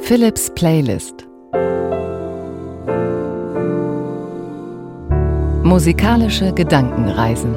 Philips Playlist. Musikalische Gedankenreisen.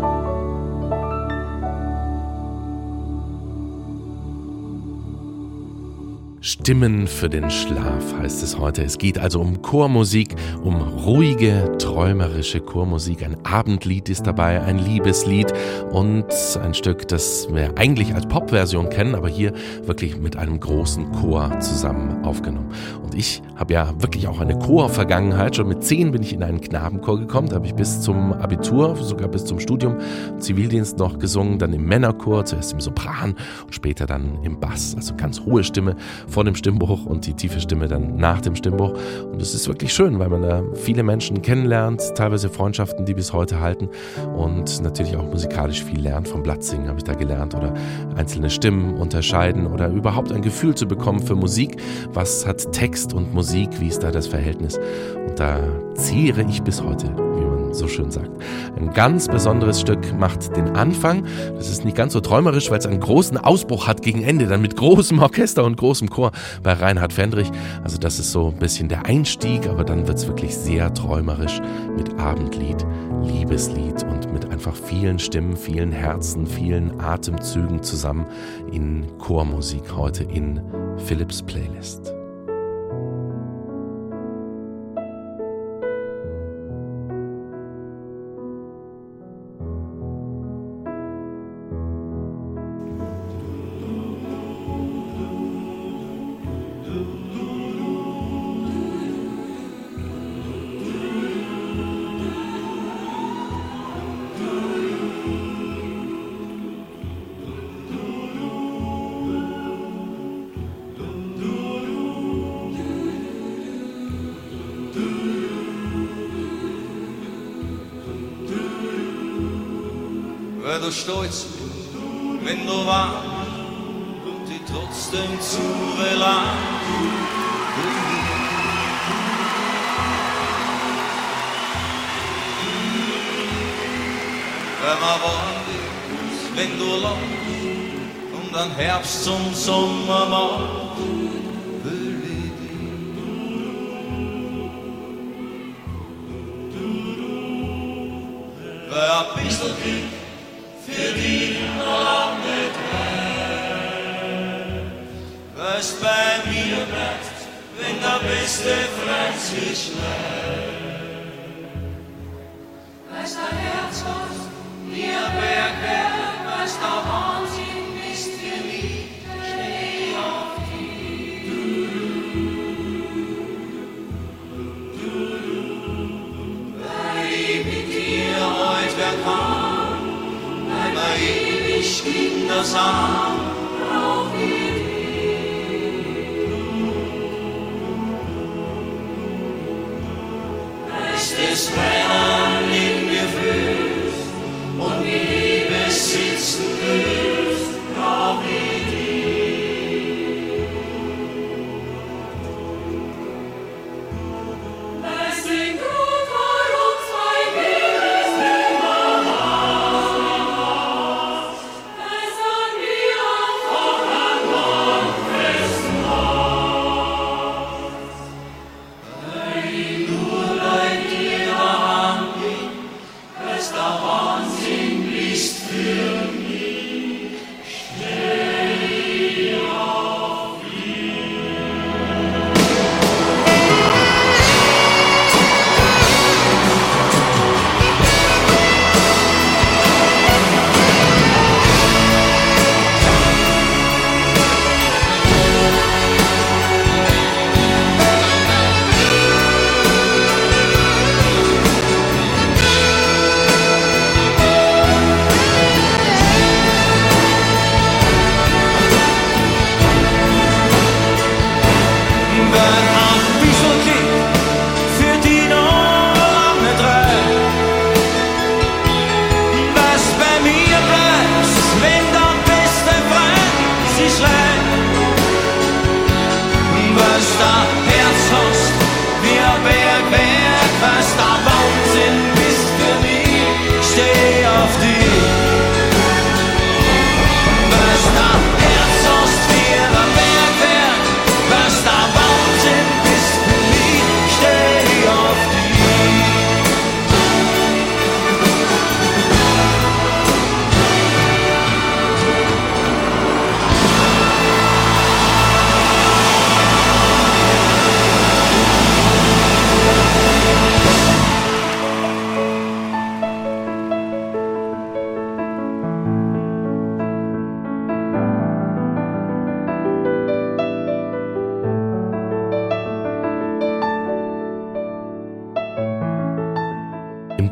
Stimmen für den Schlaf heißt es heute. Es geht also um Chormusik, um ruhige, träumerische Chormusik. Ein Abendlied ist dabei, ein Liebeslied und ein Stück, das wir eigentlich als Popversion kennen, aber hier wirklich mit einem großen Chor zusammen aufgenommen. Und ich habe ja wirklich auch eine Chorvergangenheit. Schon mit 10 bin ich in einen Knabenchor gekommen. Da habe ich bis zum Abitur, sogar bis zum Studium, Zivildienst noch gesungen, dann im Männerchor, zuerst im Sopran und später dann im Bass. Also ganz hohe Stimme vor dem Stimmbruch und die tiefe Stimme dann nach dem Stimmbruch. Und es ist wirklich schön, weil man da viele Menschen kennenlernt, teilweise Freundschaften, die bis heute halten und natürlich auch musikalisch viel lernt. Vom Blattsingen habe ich da gelernt oder einzelne Stimmen unterscheiden oder überhaupt ein Gefühl zu bekommen für Musik. Was hat Text und Musik? Wie ist da das Verhältnis? Und da zehre ich bis heute, wie man so schön sagt. Ein ganz besonderes Stück macht den Anfang. Das ist nicht ganz so träumerisch, weil es einen großen Ausbruch hat gegen Ende, dann mit großem Orchester und großem Chor bei Reinhard Fendrich. Also das ist so ein bisschen der Einstieg, aber dann wird es wirklich sehr träumerisch mit Abendlied, Liebeslied und mit einfach vielen Stimmen, vielen Herzen, vielen Atemzügen zusammen in Chormusik heute in Philips Playlist. Wär du stolz, wenn du warst und dich trotzdem zu verlangt. Wär mal warm bist, wenn du lachst und dann Herbst zum Sommer macht, will ich dich. Wär ein bisschen Glück für die noch lang nicht weg. Was bei mir bleibt, wenn der beste Freund sich schlägt. Was dein Herz hast, wie ein Bergwerk, was der Wahnsinn ist für mich, steh auf dich. Weil ich mit dir heute wer kann, ewig Kindersam auf ihn. Als das Brennen in mir fühlst und Liebe sitzen willst, glaub ich dir. Es klingt gut, warum zwei Liebes nimmer Was da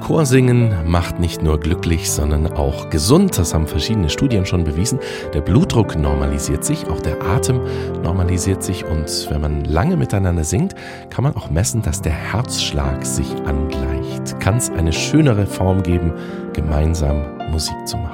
Chorsingen macht nicht nur glücklich, sondern auch gesund. Das haben verschiedene Studien schon bewiesen. Der Blutdruck normalisiert sich, auch der Atem normalisiert sich. Und wenn man lange miteinander singt, kann man auch messen, dass der Herzschlag sich angleicht. Kann es eine schönere Form geben, gemeinsam Musik zu machen?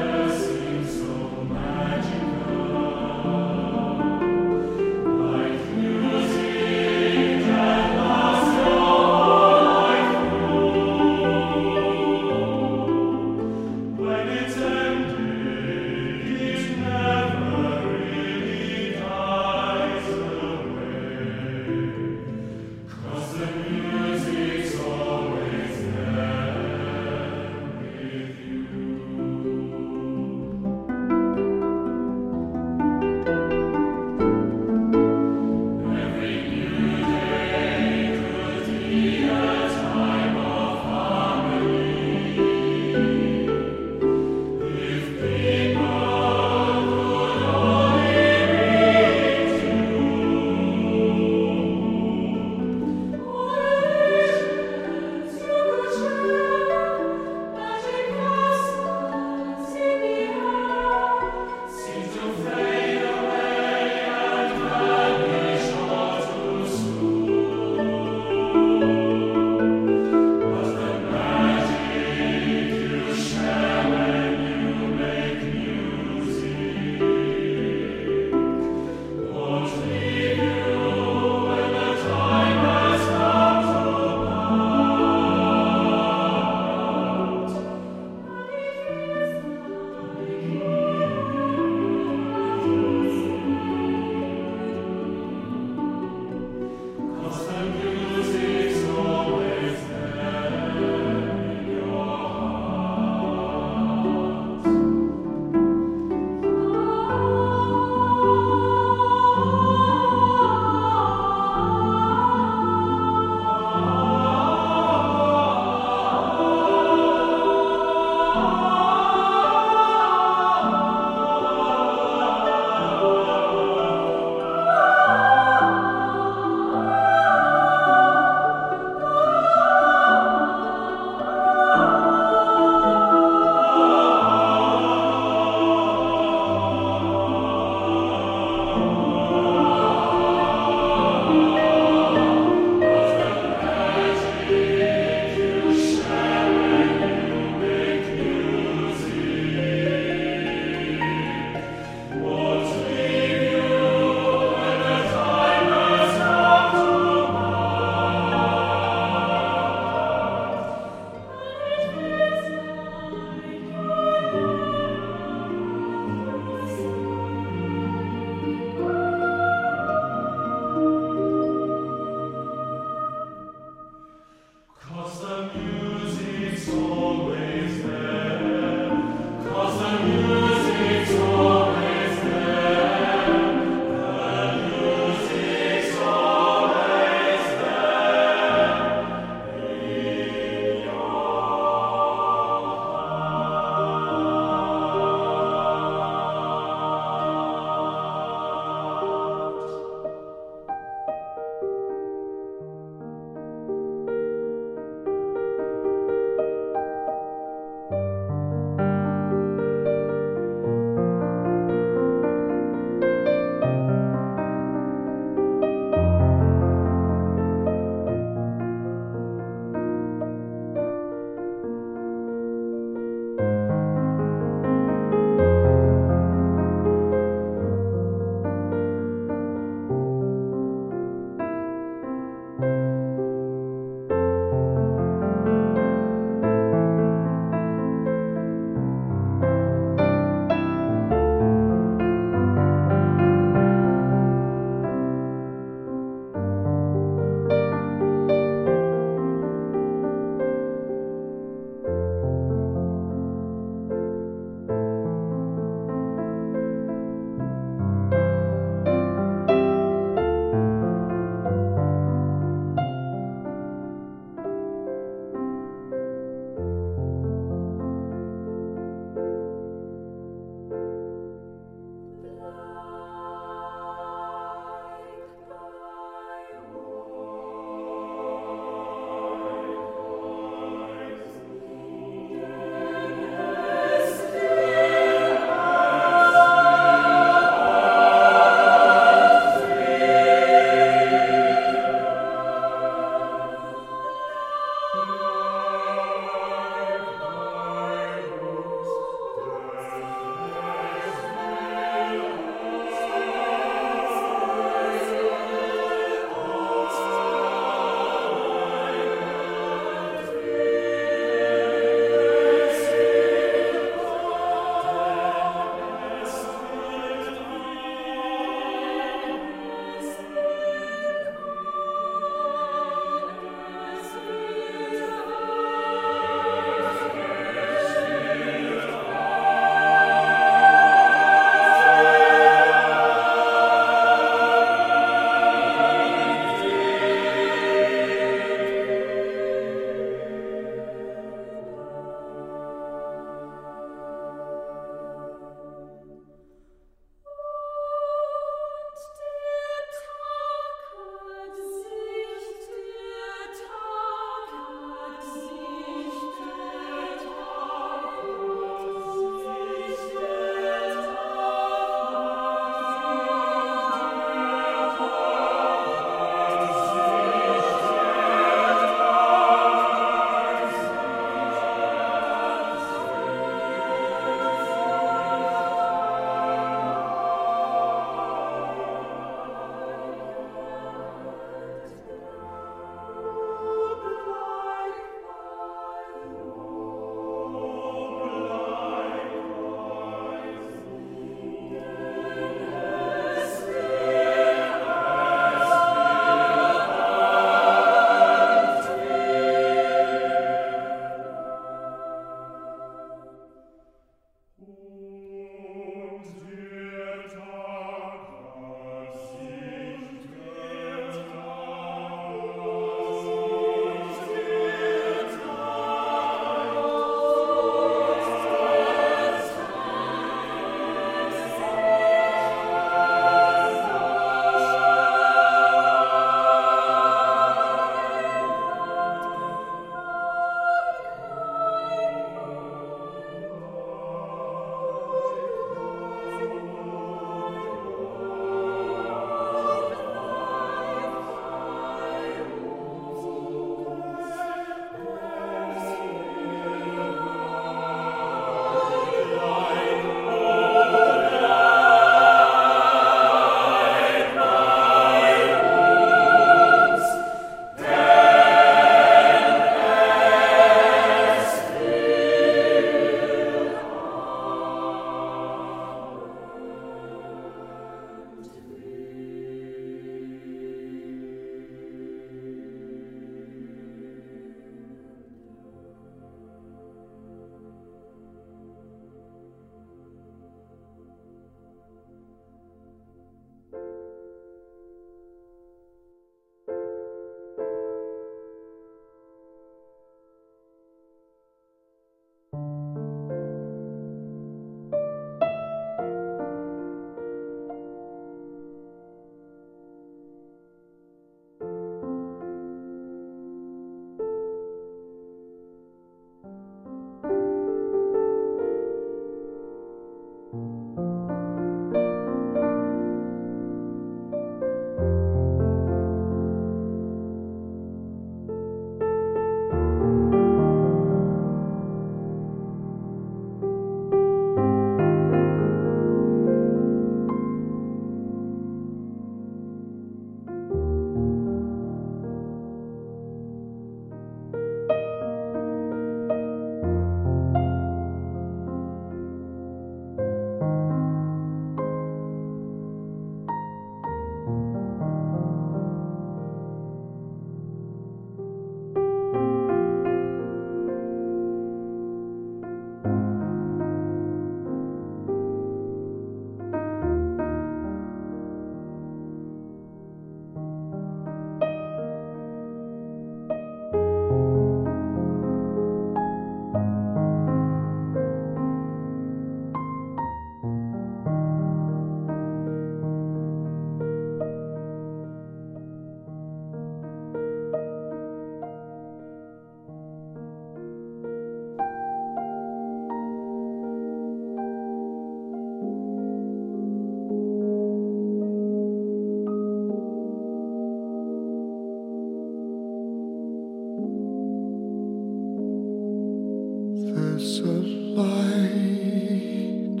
There's a light,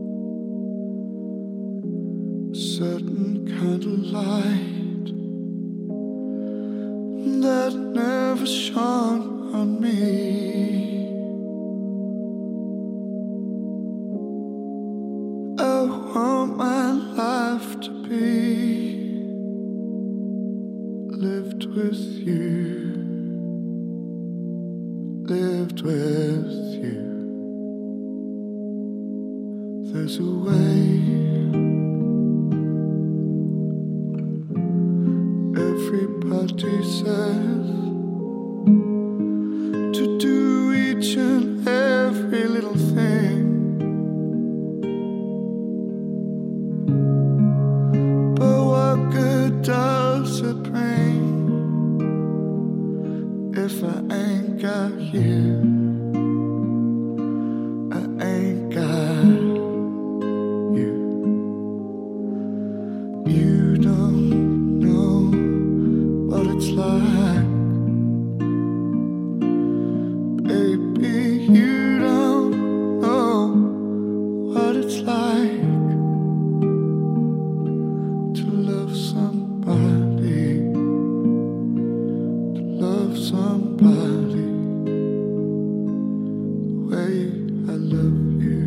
a certain kind of light that never shone on me. I want my life to be lived with you, lived with you. There's a way. Everybody says to do each and every little thing, but what good does it bring if I ain't got you? I ain't got you. You don't know what it's like, baby. You don't know what it's like to love somebody, to love somebody the way I love you.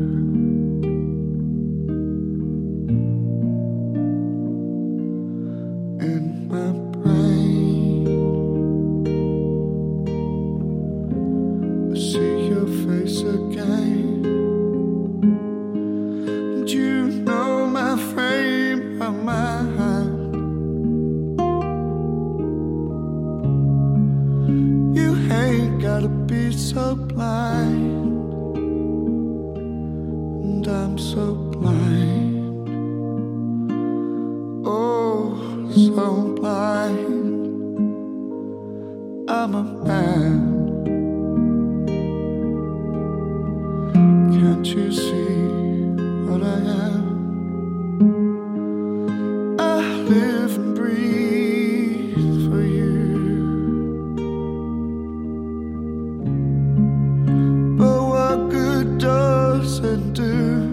In my brain, I see your face again, and you know my frame of mind. You ain't gotta be so blind, and I'm so blind. Oh, so blind. I'm a man. Can't you see what I am? I live and breathe for you. But what good does it do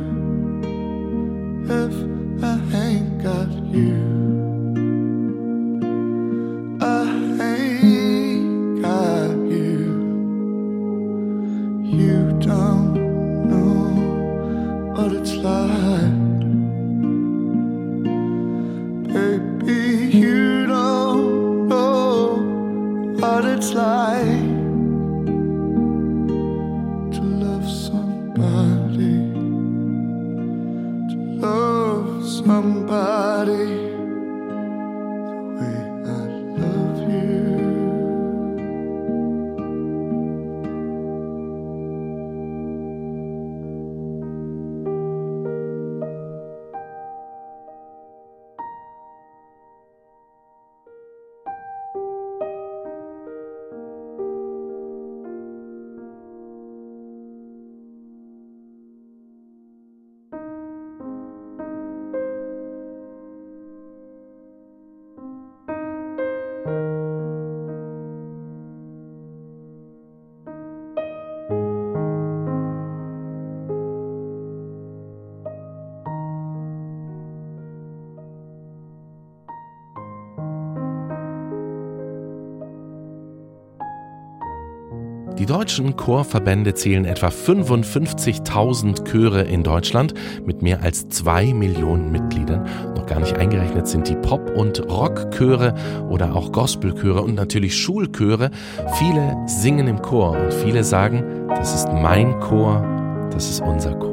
if I ain't got you? I ain't got you. You don't know what it's like, baby. You don't know what it's like to love somebody, to love somebody the way I love you. Die deutschen Chorverbände zählen etwa 55.000 Chöre in Deutschland mit mehr als 2 Millionen Mitgliedern. Noch gar nicht eingerechnet sind die Pop- und Rockchöre oder auch Gospelchöre und natürlich Schulchöre. Viele singen im Chor und viele sagen, das ist mein Chor, das ist unser Chor.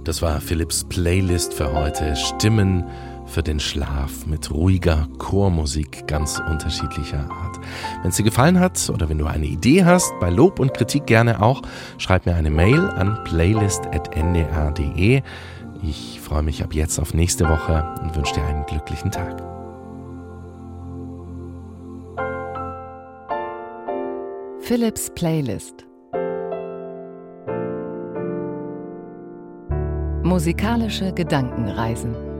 Das war Philipps Playlist für heute. Stimmen für den Schlaf mit ruhiger Chormusik ganz unterschiedlicher Art. Wenn es dir gefallen hat oder wenn du eine Idee hast, bei Lob und Kritik gerne auch, schreib mir eine Mail an playlist@ndr.de. Ich freue mich ab jetzt auf nächste Woche und wünsche dir einen glücklichen Tag. Philipps Playlist. Musikalische Gedankenreisen.